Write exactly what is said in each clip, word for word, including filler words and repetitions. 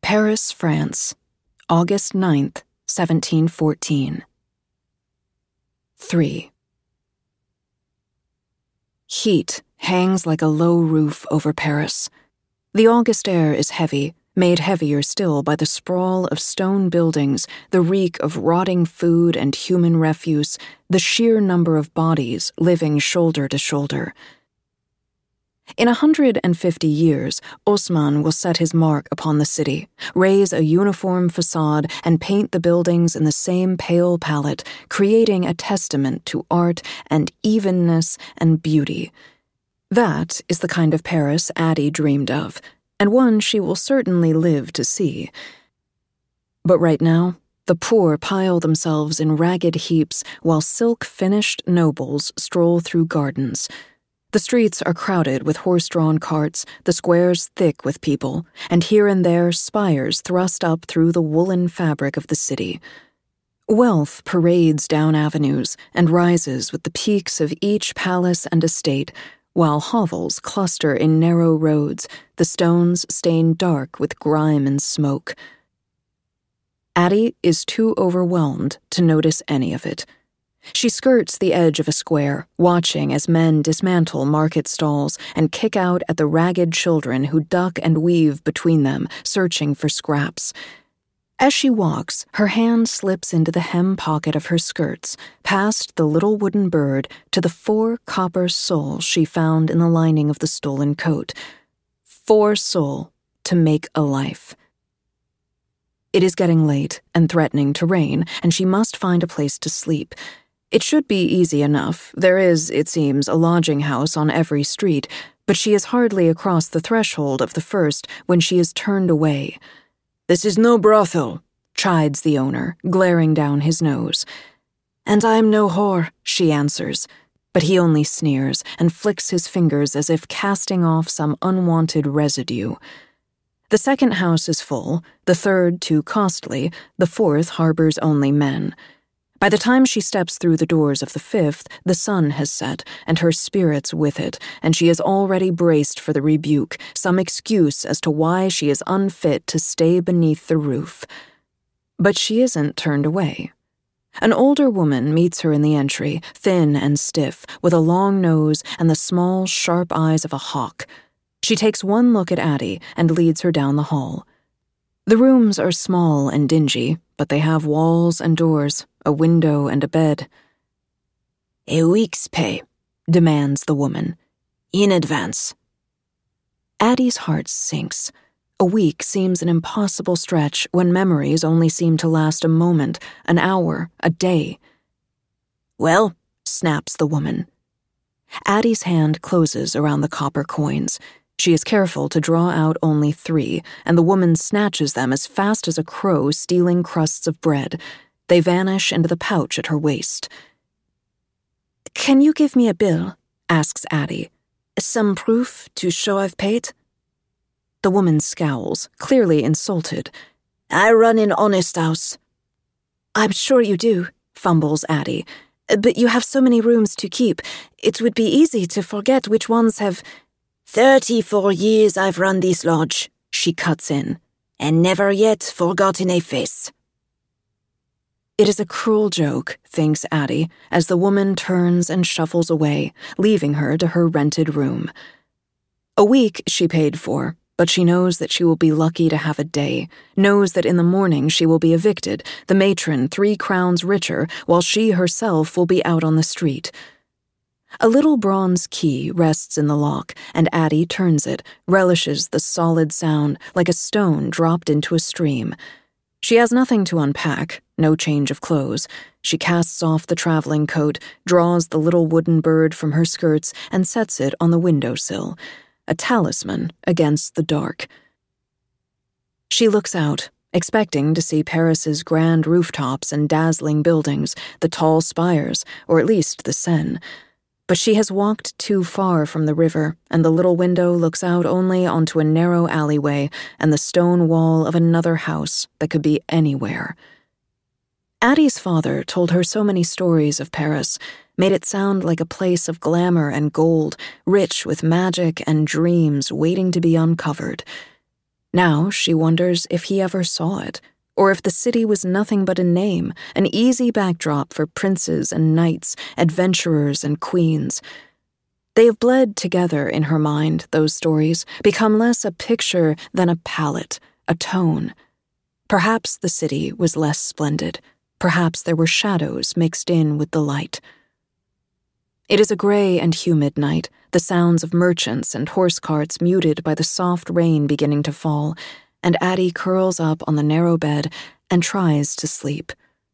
Paris, France, August ninth, seventeen fourteen. three. Heat hangs like a low roof over Paris. The August air is heavy, made heavier still by the sprawl of stone buildings, the reek of rotting food and human refuse, the sheer number of bodies living shoulder to shoulder. In a hundred and fifty years, Osman will set his mark upon the city, raise a uniform facade, and paint the buildings in the same pale palette, creating a testament to art and evenness and beauty. That is the kind of Paris Addie dreamed of, and one she will certainly live to see. But right now, the poor pile themselves in ragged heaps while silk-finished nobles stroll through gardens. The streets are crowded with horse-drawn carts, the squares thick with people, and here and there spires thrust up through the woolen fabric of the city. Wealth parades down avenues and rises with the peaks of each palace and estate, while hovels cluster in narrow roads, the stones stained dark with grime and smoke. Addie is too overwhelmed to notice any of it. She skirts the edge of a square, watching as men dismantle market stalls and kick out at the ragged children who duck and weave between them, searching for scraps. As she walks, her hand slips into the hem pocket of her skirts, past the little wooden bird to the four copper sols she found in the lining of the stolen coat. Four sols to make a life. It is getting late and threatening to rain, and she must find a place to sleep. It should be easy enough. There is, it seems, a lodging house on every street, but she is hardly across the threshold of the first when she is turned away. "This is no brothel," chides the owner, glaring down his nose. "And I'm no whore," she answers, but he only sneers and flicks his fingers as if casting off some unwanted residue. The second house is full, the third too costly, the fourth harbors only men. By the time she steps through the doors of the fifth, the sun has set, and her spirits with it, and she is already braced for the rebuke, some excuse as to why she is unfit to stay beneath the roof. But she isn't turned away. An older woman meets her in the entry, thin and stiff, with a long nose and the small, sharp eyes of a hawk. She takes one look at Addie and leads her down the hall. The rooms are small and dingy, but they have walls and doors, a window and a bed. "A week's pay," demands the woman. "In advance." Addie's heart sinks. A week seems an impossible stretch when memories only seem to last a moment, an hour, a day. "Well," snaps the woman. Addie's hand closes around the copper coins. She is careful to draw out only three, and the woman snatches them as fast as a crow stealing crusts of bread. They vanish into the pouch at her waist. "Can you give me a bill?" asks Addie. "Some proof to show I've paid?" The woman scowls, clearly insulted. "I run an honest house." "I'm sure you do," fumbles Addie. "But you have so many rooms to keep. It would be easy to forget which ones have—" Thirty-four years I've run this lodge," she cuts in, "and never yet forgotten a face." It is a cruel joke, thinks Addie, as the woman turns and shuffles away, leaving her to her rented room. A week she paid for, but she knows that she will be lucky to have a day, knows that in the morning she will be evicted, the matron three crowns richer, while she herself will be out on the street. A little bronze key rests in the lock, and Addie turns it, relishes the solid sound, like a stone dropped into a stream. She has nothing to unpack, no change of clothes. She casts off the traveling coat, draws the little wooden bird from her skirts, and sets it on the windowsill, a talisman against the dark. She looks out, expecting to see Paris's grand rooftops and dazzling buildings, the tall spires, or at least the Seine. But she has walked too far from the river, and the little window looks out only onto a narrow alleyway and the stone wall of another house that could be anywhere. Addie's father told her so many stories of Paris, made it sound like a place of glamour and gold, rich with magic and dreams waiting to be uncovered. Now she wonders if he ever saw it, or if the city was nothing but a name, an easy backdrop for princes and knights, adventurers and queens. They have bled together in her mind, those stories, become less a picture than a palette, a tone. Perhaps the city was less splendid. Perhaps there were shadows mixed in with the light. It is a gray and humid night, the sounds of merchants and horse carts muted by the soft rain beginning to fall, and Addie curls up on the narrow bed and tries to sleep.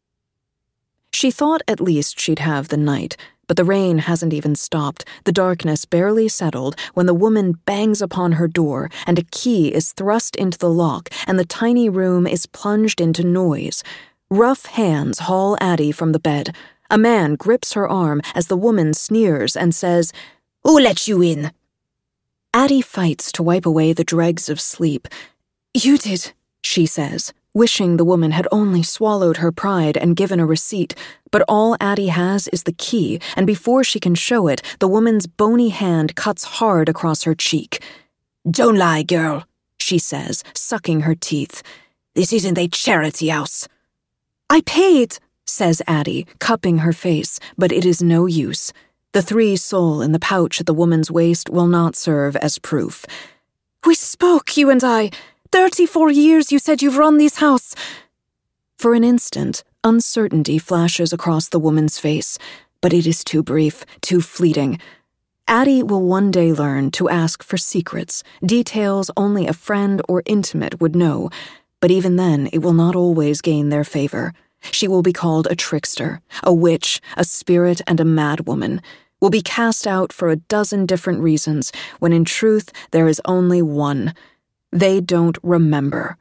She thought at least she'd have the night, but the rain hasn't even stopped, the darkness barely settled when the woman bangs upon her door and a key is thrust into the lock and the tiny room is plunged into noise. Rough hands haul Addie from the bed. A man grips her arm as the woman sneers and says, "Who let you in?" Addie fights to wipe away the dregs of sleep. "You did," she says, wishing the woman had only swallowed her pride and given a receipt, but all Addie has is the key, and before she can show it, the woman's bony hand cuts hard across her cheek. "Don't lie, girl," she says, sucking her teeth. "This isn't a charity house." "I paid," says Addie, cupping her face, but it is no use. The three sol in the pouch at the woman's waist will not serve as proof. "We spoke, you and I. Thirty-four years you said you've run this house." For an instant, uncertainty flashes across the woman's face, but it is too brief, too fleeting. Addie will one day learn to ask for secrets, details only a friend or intimate would know, but even then it will not always gain their favor. She will be called a trickster, a witch, a spirit, and a madwoman, will be cast out for a dozen different reasons, when in truth there is only one. They don't remember.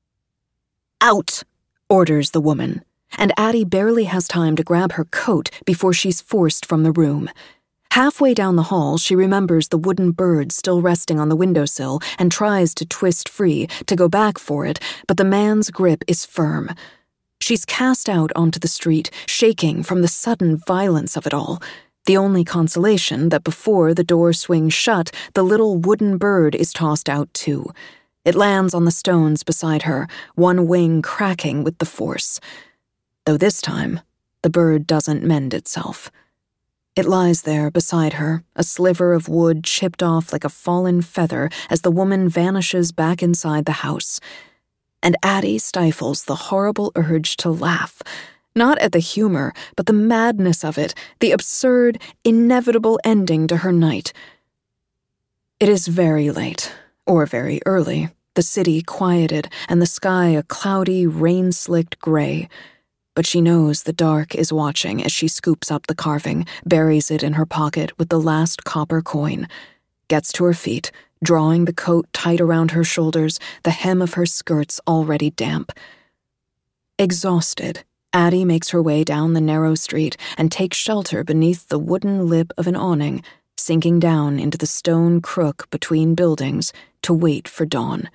"Out!" orders the woman, and Addie barely has time to grab her coat before she's forced from the room. Halfway down the hall, she remembers the wooden bird still resting on the windowsill and tries to twist free, to go back for it, but the man's grip is firm. She's cast out onto the street, shaking from the sudden violence of it all. The only consolation that before the door swings shut, the little wooden bird is tossed out too. It lands on the stones beside her, one wing cracking with the force. Though this time, the bird doesn't mend itself. It lies there beside her, a sliver of wood chipped off like a fallen feather as the woman vanishes back inside the house. And Addie stifles the horrible urge to laugh, not at the humor, but the madness of it, the absurd, inevitable ending to her night. It is very late. Or very early, the city quieted and the sky a cloudy, rain-slicked gray. But she knows the dark is watching as she scoops up the carving, buries it in her pocket with the last copper coin, gets to her feet, drawing the coat tight around her shoulders, the hem of her skirts already damp. Exhausted, Addie makes her way down the narrow street and takes shelter beneath the wooden lip of an awning, sinking down into the stone crook between buildings to wait for dawn.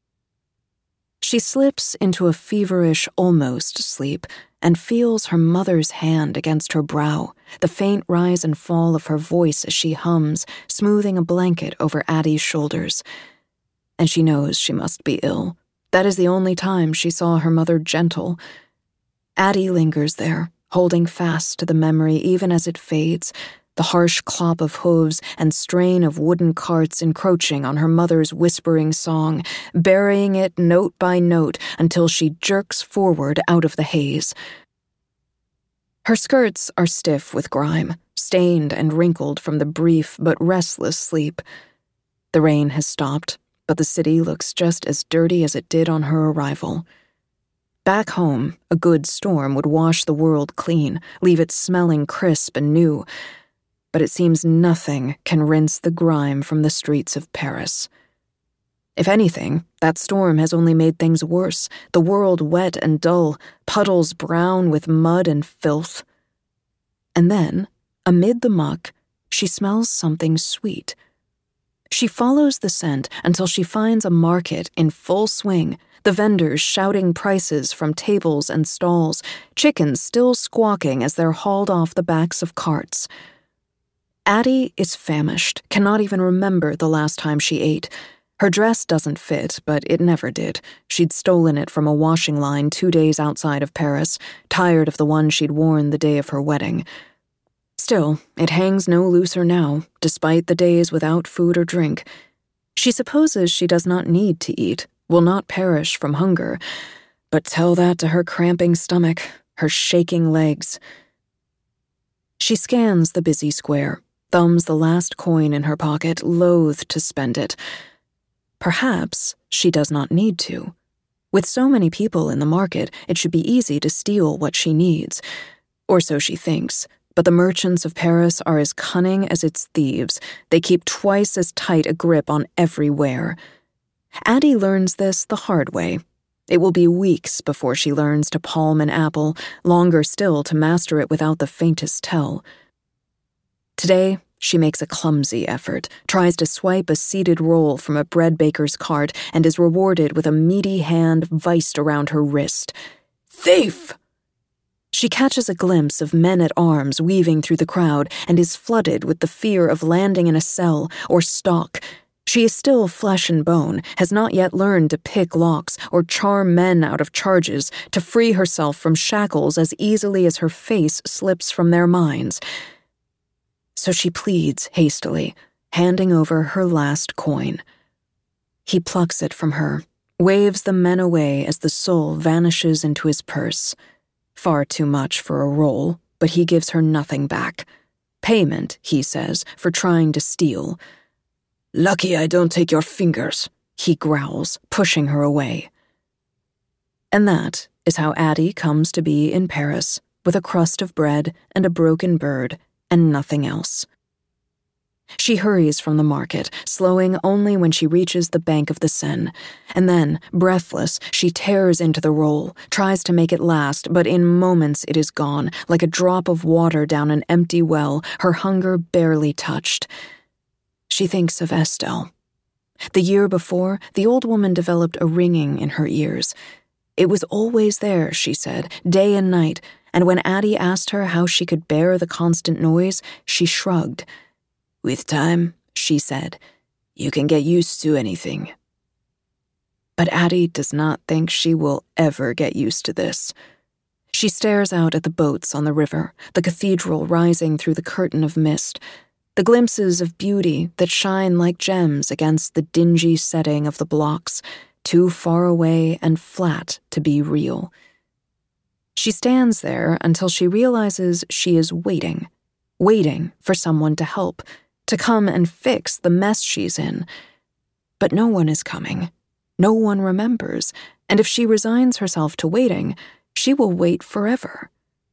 She slips into a feverish, almost sleep and feels her mother's hand against her brow, the faint rise and fall of her voice as she hums, smoothing a blanket over Addie's shoulders. And she knows she must be ill. That is the only time she saw her mother gentle. Addie lingers there, holding fast to the memory even as it fades, the harsh clop of hooves and strain of wooden carts encroaching on her mother's whispering song, burying it note by note until she jerks forward out of the haze. Her skirts are stiff with grime, stained and wrinkled from the brief but restless sleep. The rain has stopped, but the city looks just as dirty as it did on her arrival. Back home, a good storm would wash the world clean, leave it smelling crisp and new, but it seems nothing can rinse the grime from the streets of Paris. If anything, that storm has only made things worse, the world wet and dull, puddles brown with mud and filth. And then, amid the muck, she smells something sweet. She follows the scent until she finds a market in full swing, the vendors shouting prices from tables and stalls, chickens still squawking as they're hauled off the backs of carts. Addie is famished, cannot even remember the last time she ate. Her Her dress doesn't fit, but it never did. She'd stolen it from a washing line two days outside of Paris, tired of the one she'd worn the day of her wedding. Still, it hangs no looser now, despite the days without food or drink. She supposes she does not need to eat, will not perish from hunger, but tell that to her cramping stomach, her shaking legs. She scans the busy square, thumbs the last coin in her pocket, loath to spend it. Perhaps she does not need to. With so many people in the market, it should be easy to steal what she needs. Or so she thinks. But the merchants of Paris are as cunning as its thieves. They keep twice as tight a grip on every ware. Addie learns this the hard way. It will be weeks before she learns to palm an apple, longer still to master it without the faintest tell. Today, she makes a clumsy effort, tries to swipe a seeded roll from a bread baker's cart, and is rewarded with a meaty hand viced around her wrist. Thief! She catches a glimpse of men-at-arms weaving through the crowd and is flooded with the fear of landing in a cell or stock. She is still flesh and bone, has not yet learned to pick locks or charm men out of charges, to free herself from shackles as easily as her face slips from their minds. So she pleads hastily, handing over her last coin. He plucks it from her, waves the men away as the soul vanishes into his purse. Far too much for a roll, but he gives her nothing back. Payment, he says, for trying to steal. Lucky I don't take your fingers, he growls, pushing her away. And that is how Addie comes to be in Paris, with a crust of bread and a broken bird, and nothing else. She hurries from the market, slowing only when she reaches the bank of the Seine, and then, breathless, she tears into the roll, tries to make it last, but in moments it is gone, like a drop of water down an empty well, her hunger barely touched. She thinks of Estelle. The year before, the old woman developed a ringing in her ears. It was always there, she said, day and night, and when Addie asked her how she could bear the constant noise, she shrugged. With time, she said, you can get used to anything. But Addie does not think she will ever get used to this. She stares out at the boats on the river, the cathedral rising through the curtain of mist, the glimpses of beauty that shine like gems against the dingy setting of the blocks, too far away and flat to be real. She stands there until she realizes she is waiting, waiting for someone to help, to come and fix the mess she's in. But no one is coming. No one remembers, and if she resigns herself to waiting, she will wait forever.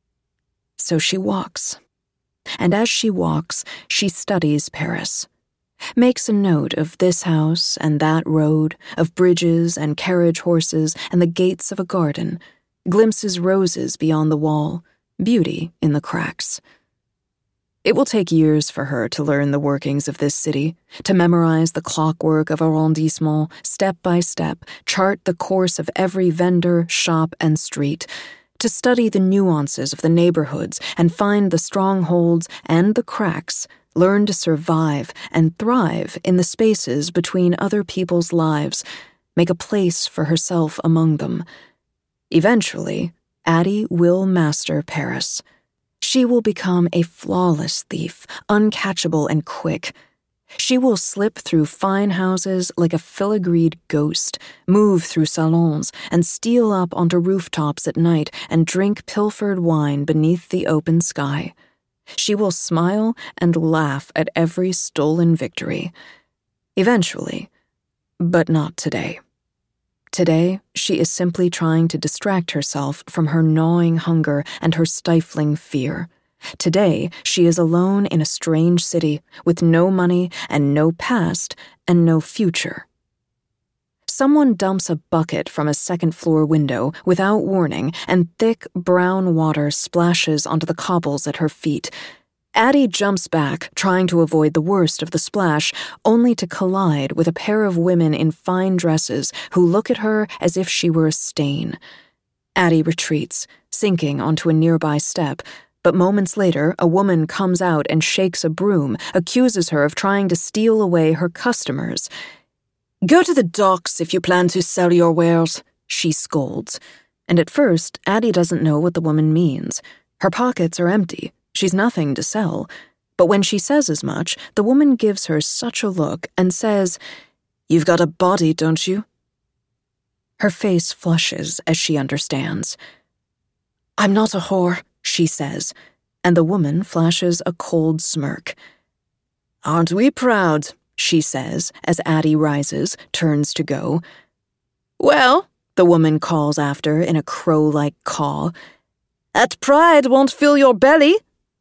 So she walks. And as she walks, she studies Paris, makes a note of this house and that road, of bridges and carriage horses and the gates of a garden, glimpses roses beyond the wall, beauty in the cracks. It will take years for her to learn the workings of this city, to memorize the clockwork of arrondissement step by step, chart the course of every vendor, shop, and street, to study the nuances of the neighborhoods and find the strongholds and the cracks, learn to survive and thrive in the spaces between other people's lives, make a place for herself among them. Eventually, Addie will master Paris. She will become a flawless thief, uncatchable and quick. She will slip through fine houses like a filigreed ghost, move through salons, and steal up onto rooftops at night and drink pilfered wine beneath the open sky. She will smile and laugh at every stolen victory. Eventually, but not today. Today, she is simply trying to distract herself from her gnawing hunger and her stifling fear. Today, she is alone in a strange city, with no money and no past and no future. Someone dumps a bucket from a second-floor window without warning, and thick, brown water splashes onto the cobbles at her feet. Addie jumps back, trying to avoid the worst of the splash, only to collide with a pair of women in fine dresses who look at her as if she were a stain. Addie retreats, sinking onto a nearby step, but moments later, a woman comes out and shakes a broom, accuses her of trying to steal away her customers. Go to the docks if you plan to sell your wares, she scolds. And at first, Addie doesn't know what the woman means. Her pockets are empty. She's nothing to sell. But when she says as much, the woman gives her such a look and says, "You've got a body, don't you?" Her face flushes as she understands. "I'm not a whore," she says, and the woman flashes a cold smirk. "Aren't we proud?" she says as Addie rises, turns to go. "Well," the woman calls after in a crow-like caw, "that pride won't fill your belly."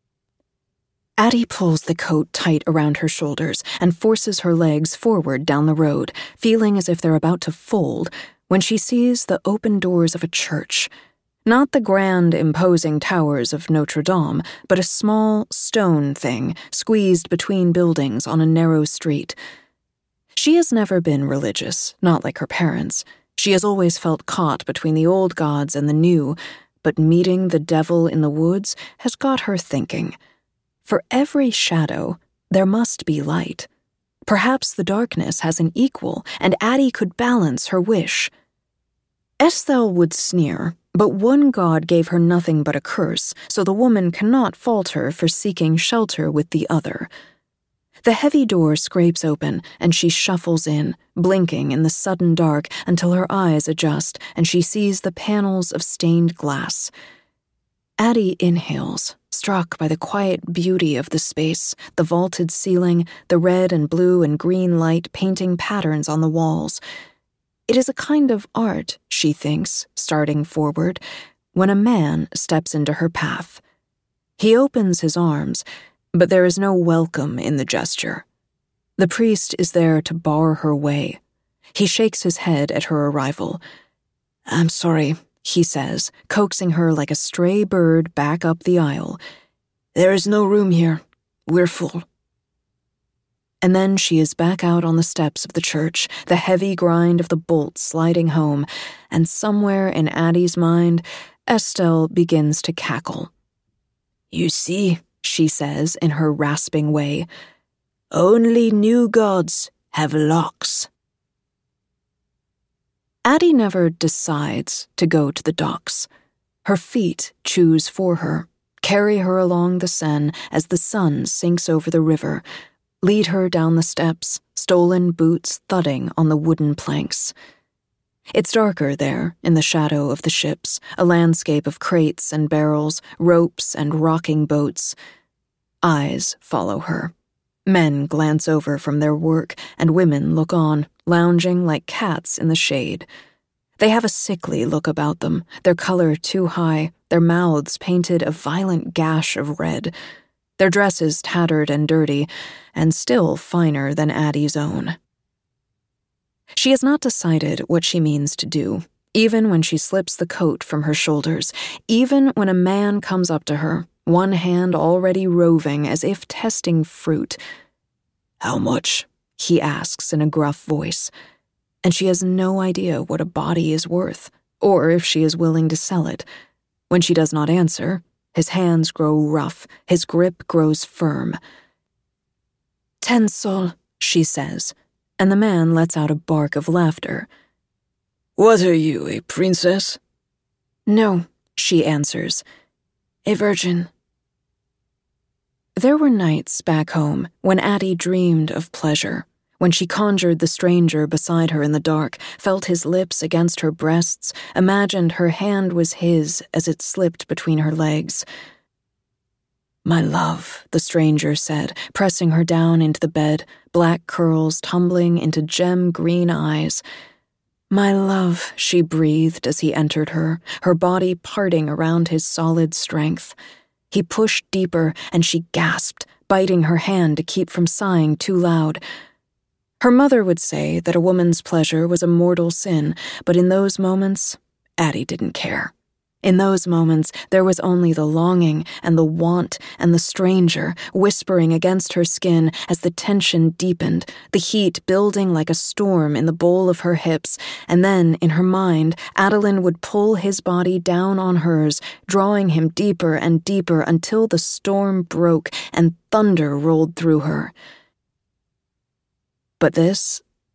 Addie pulls the coat tight around her shoulders and forces her legs forward down the road, feeling as if they're about to fold, when she sees the open doors of a church. Not the grand, imposing towers of Notre Dame, but a small, stone thing squeezed between buildings on a narrow street. She has never been religious, not like her parents. She has always felt caught between the old gods and the new, but meeting the devil in the woods has got her thinking. For every shadow, there must be light. Perhaps the darkness has an equal, and Addie could balance her wish. Estelle would sneer, but one god gave her nothing but a curse, so the woman cannot fault her for seeking shelter with the other. The heavy door scrapes open, and she shuffles in, blinking in the sudden dark until her eyes adjust and she sees the panels of stained glass. Addie inhales, struck by the quiet beauty of the space, the vaulted ceiling, the red and blue and green light painting patterns on the walls. It is a kind of art, she thinks, starting forward, when a man steps into her path. He opens his arms, but there is no welcome in the gesture. The priest is there to bar her way. He shakes his head at her arrival. "I'm sorry," he says, coaxing her like a stray bird back up the aisle. "There is no room here. We're full." And then she is back out on the steps of the church, the heavy grind of the bolts sliding home, and somewhere in Addie's mind, Estelle begins to cackle. "You see," she says in her rasping way, "only new gods have locks." Addie never decides to go to the docks. Her feet choose for her, carry her along the Seine as the sun sinks over the river, lead her down the steps, stolen boots thudding on the wooden planks. It's darker there, in the shadow of the ships, a landscape of crates and barrels, ropes and rocking boats. Eyes follow her. Men glance over from their work, and women look on, lounging like cats in the shade. They have a sickly look about them, their color too high, their mouths painted a violent gash of red, their dresses tattered and dirty, and still finer than Addie's own. She has not decided what she means to do, even when she slips the coat from her shoulders, even when a man comes up to her, one hand already roving as if testing fruit. "How much?" he asks in a gruff voice, and she has no idea what a body is worth, or if she is willing to sell it. When she does not answer, his hands grow rough, his grip grows firm. "Ten sols," she says, and the man lets out a bark of laughter. "What are you, a princess?" "No," she answers, "a virgin." There were nights back home when Addie dreamed of pleasure, when she conjured the stranger beside her in the dark, felt his lips against her breasts, imagined her hand was his as it slipped between her legs. "My love," the stranger said, pressing her down into the bed, black curls tumbling into gem-green eyes. "My love," she breathed as he entered her, her body parting around his solid strength. He pushed deeper, and she gasped, biting her hand to keep from sighing too loud. Her mother would say that a woman's pleasure was a mortal sin, but in those moments, Addie didn't care. In those moments, there was only the longing and the want and the stranger whispering against her skin as the tension deepened, the heat building like a storm in the bowl of her hips, and then, in her mind, Adeline would pull his body down on hers, drawing him deeper and deeper until the storm broke and thunder rolled through her. But this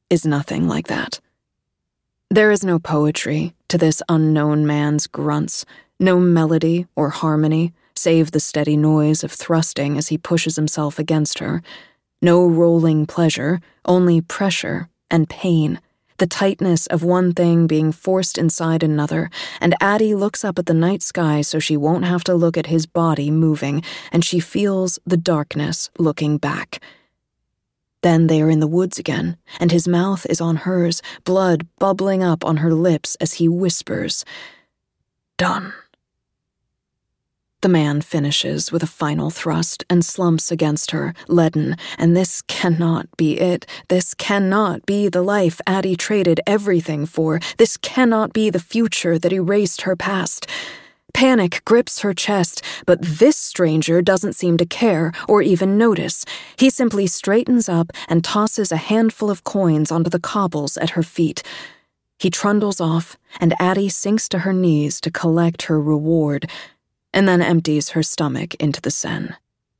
is nothing like that. There is no poetry to this unknown man's grunts, no melody or harmony, save the steady noise of thrusting as he pushes himself against her. No rolling pleasure, only pressure and pain, the tightness of one thing being forced inside another, and Addie looks up at the night sky so she won't have to look at his body moving, and she feels the darkness looking back. Then they are in the woods again, and his mouth is on hers, blood bubbling up on her lips as he whispers, "Done." The man finishes with a final thrust and slumps against her, leaden, and this cannot be it. This cannot be the life Addie traded everything for. This cannot be the future that erased her past. Panic grips her chest, but this stranger doesn't seem to care or even notice. He simply straightens up and tosses a handful of coins onto the cobbles at her feet. He trundles off, and Addie sinks to her knees to collect her reward, and then empties her stomach into the Seine.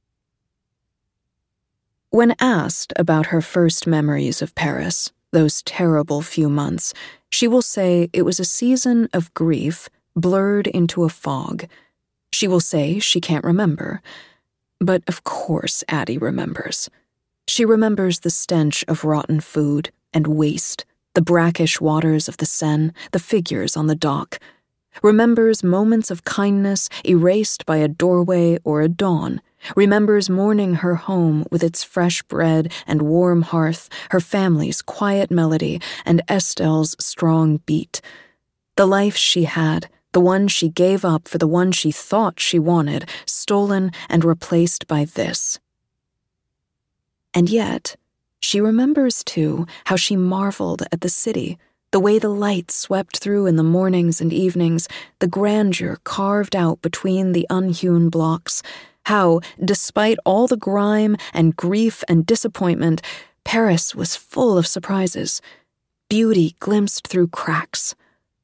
When asked about her first memories of Paris, those terrible few months, she will say it was a season of grief blurred into a fog. She will say she can't remember. But of course Addie remembers. She remembers the stench of rotten food and waste, the brackish waters of the Seine, the figures on the dock. Remembers moments of kindness erased by a doorway or a dawn. Remembers mourning her home with its fresh bread and warm hearth, her family's quiet melody, and Estelle's strong beat. The life she had, the one she gave up for the one she thought she wanted, stolen and replaced by this. And yet, she remembers, too, how she marveled at the city, the way the light swept through in the mornings and evenings, the grandeur carved out between the unhewn blocks, how, despite all the grime and grief and disappointment, Paris was full of surprises. Beauty glimpsed through cracks.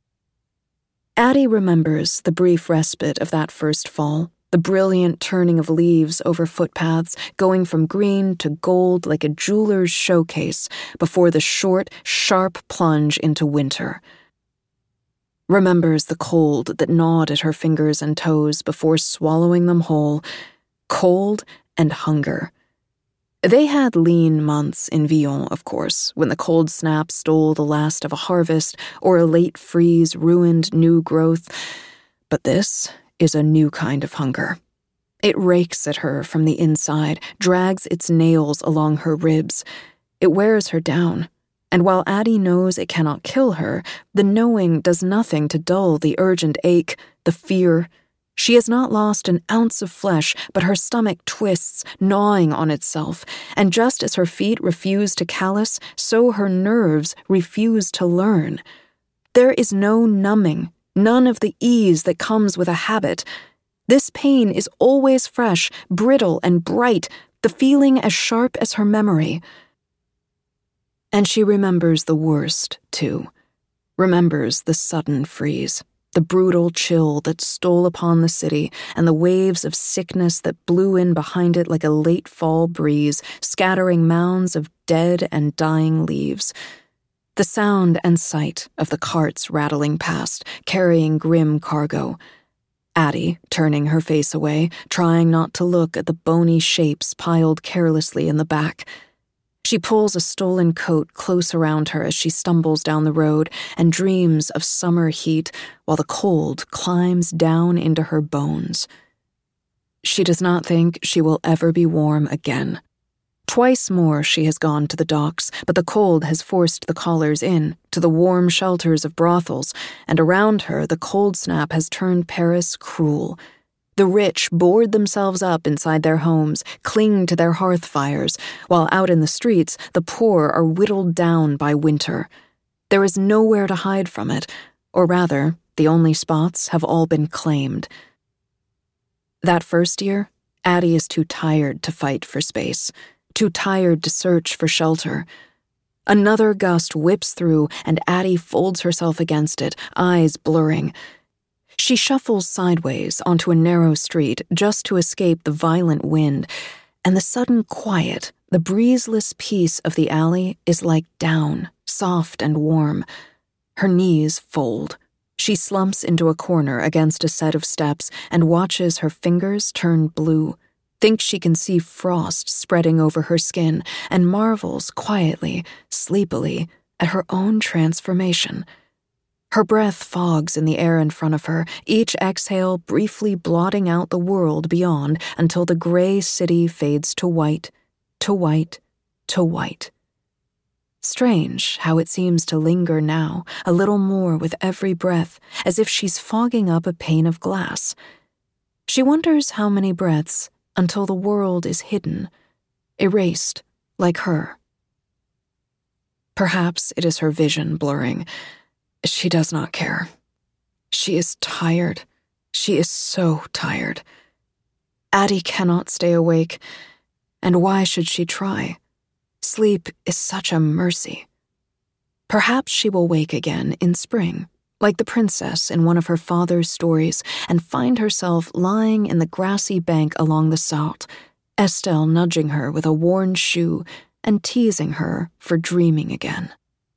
Addie remembers the brief respite of that first fall, the brilliant turning of leaves over footpaths, going from green to gold like a jeweler's showcase before the short, sharp plunge into winter. Remembers the cold that gnawed at her fingers and toes before swallowing them whole, cold and hunger. They had lean months in Villon, of course, when the cold snap stole the last of a harvest or a late freeze ruined new growth, but this is a new kind of hunger. It rakes at her from the inside, drags its nails along her ribs. It wears her down, and while Addie knows it cannot kill her, the knowing does nothing to dull the urgent ache, the fear. She has not lost an ounce of flesh, but her stomach twists, gnawing on itself, and just as her feet refuse to callous, so her nerves refuse to learn. There is no numbing, none of the ease that comes with a habit. This pain is always fresh, brittle, and bright, the feeling as sharp as her memory. And she remembers the worst, too. Remembers the sudden freeze, the brutal chill that stole upon the city, and the waves of sickness that blew in behind it like a late fall breeze, scattering mounds of dead and dying leaves. The sound and sight of the carts rattling past, carrying grim cargo. Addie, turning her face away, trying not to look at the bony shapes piled carelessly in the back. She pulls a stolen coat close around her as she stumbles down the road and dreams of summer heat while the cold climbs down into her bones. She does not think she will ever be warm again. Twice more she has gone to the docks, but the cold has forced the callers in, to the warm shelters of brothels, and around her the cold snap has turned Paris cruel. The rich board themselves up inside their homes, cling to their hearth fires, while out in the streets the poor are whittled down by winter. There is nowhere to hide from it, or rather, the only spots have all been claimed. That first year, Addie is too tired to fight for space, too tired to search for shelter. Another gust whips through, and Addie folds herself against it, eyes blurring. She shuffles sideways onto a narrow street just to escape the violent wind, and the sudden quiet the breezeless piece of the alley is like down, soft and warm. Her knees fold. She slumps into a corner against a set of steps and watches her fingers turn blue, thinks she can see frost spreading over her skin, and marvels quietly, sleepily, at her own transformation. Her breath fogs in the air in front of her, each exhale briefly blotting out the world beyond until the gray city fades to white, to white, to white. Strange how it seems to linger now, a little more with every breath, as if she's fogging up a pane of glass. She wonders how many breaths until the world is hidden, erased like her. Perhaps it is her vision blurring. She does not care. She is tired. She is so tired. Addie cannot stay awake, and why should she try? Sleep is such a mercy. Perhaps she will wake again in spring, like the princess in one of her father's stories, and find herself lying in the grassy bank along the Sarthe, Estelle nudging her with a worn shoe and teasing her for dreaming again.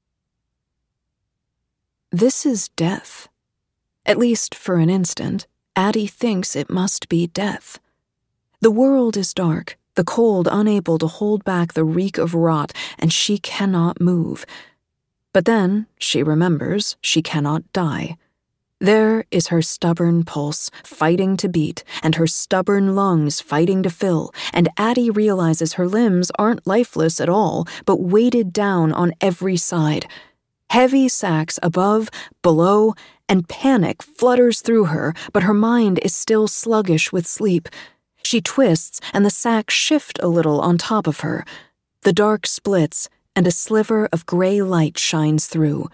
This is death. At least for an instant, Addie thinks it must be death. The world is dark, the cold unable to hold back the reek of rot, and she cannot move. But then she remembers she cannot die. There is her stubborn pulse fighting to beat, and her stubborn lungs fighting to fill, and Addie realizes her limbs aren't lifeless at all, but weighted down on every side. Heavy sacks above, below, and panic flutters through her, but her mind is still sluggish with sleep. She twists, and the sacks shift a little on top of her. The dark splits, and a sliver of gray light shines through.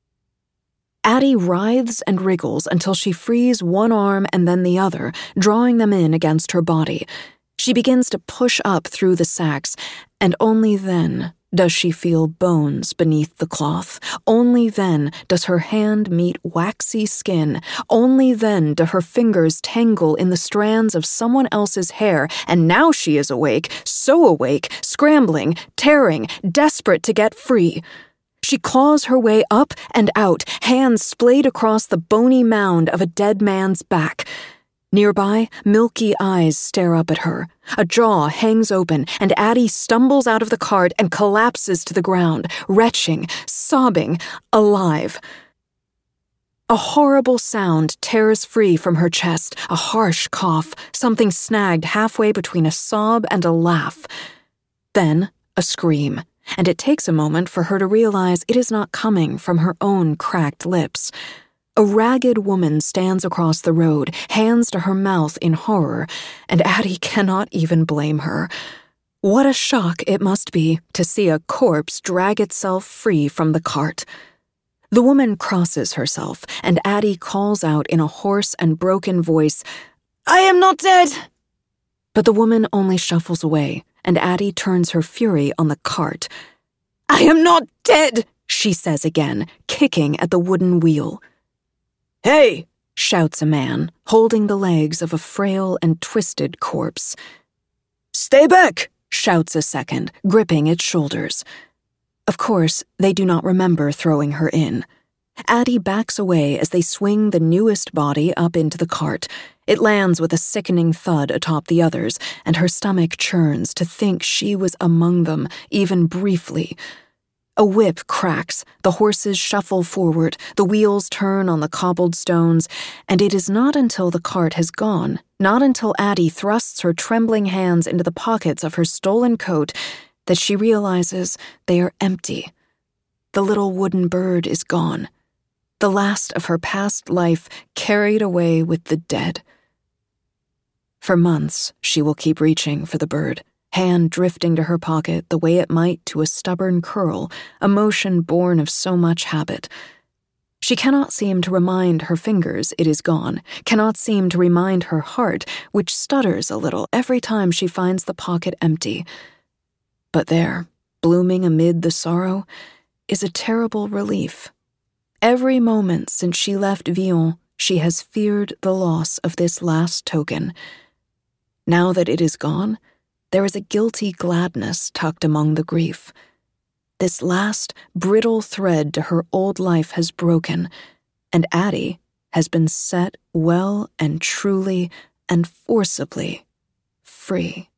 Addie writhes and wriggles until she frees one arm and then the other, drawing them in against her body. She begins to push up through the sacks, and only then does she feel bones beneath the cloth. Only then does her hand meet waxy skin. Only then do her fingers tangle in the strands of someone else's hair, and now she is awake, so awake, scrambling, tearing, desperate to get free. She claws her way up and out, hands splayed across the bony mound of a dead man's back. Nearby, milky eyes stare up at her. A jaw hangs open, and Addie stumbles out of the cart and collapses to the ground, retching, sobbing, alive. A horrible sound tears free from her chest, a harsh cough, something snagged halfway between a sob and a laugh. Then, a scream, and it takes a moment for her to realize it is not coming from her own cracked lips. A ragged woman stands across the road, hands to her mouth in horror, and Addie cannot even blame her. What a shock it must be to see a corpse drag itself free from the cart. The woman crosses herself, and Addie calls out in a hoarse and broken voice, "I am not dead!" But the woman only shuffles away, and Addie turns her fury on the cart. "I am not dead!" she says again, kicking at the wooden wheel. "Hey!" shouts a man, holding the legs of a frail and twisted corpse. "Stay back!" shouts a second, gripping its shoulders. Of course, they do not remember throwing her in. Addie backs away as they swing the newest body up into the cart. It lands with a sickening thud atop the others, and her stomach churns to think she was among them, even briefly. A whip cracks, the horses shuffle forward, the wheels turn on the cobbled stones, and it is not until the cart has gone, not until Addie thrusts her trembling hands into the pockets of her stolen coat, that she realizes they are empty. The little wooden bird is gone. The last of her past life carried away with the dead. For months, she will keep reaching for the bird, hand drifting to her pocket the way it might to a stubborn curl, a motion born of so much habit. She cannot seem to remind her fingers it is gone, cannot seem to remind her heart, which stutters a little every time she finds the pocket empty. But there, blooming amid the sorrow, is a terrible relief. Every moment since she left Villon, she has feared the loss of this last token. Now that it is gone, there is a guilty gladness tucked among the grief. This last brittle thread to her old life has broken, and Addie has been set well and truly and forcibly free.